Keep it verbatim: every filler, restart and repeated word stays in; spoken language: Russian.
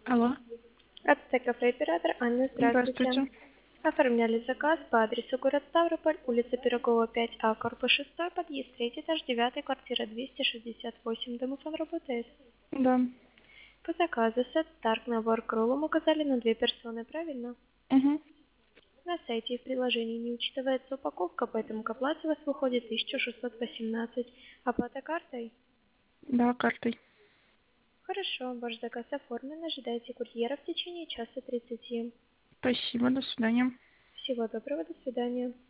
Алло. Ацтек кафе оператор Анна, здравствуйте. Здравствуйте. Оформляли заказ по адресу город Ставрополь, улица Пирогова, пять А, корпус шесть, подъезд три, этаж девять, квартира двести шестьдесят восемь. Домофон работает. Да. По заказу сет Старк набор к роллам указали на две персоны, правильно? Угу. На сайте и в приложении не учитывается упаковка, поэтому к оплате у вас выходит тысяча шестьсот восемнадцать. Оплата картой? Да, картой. Хорошо, ваш заказ оформлен, ожидайте курьера в течение часа тридцати. Спасибо, до свидания. Всего доброго, до свидания.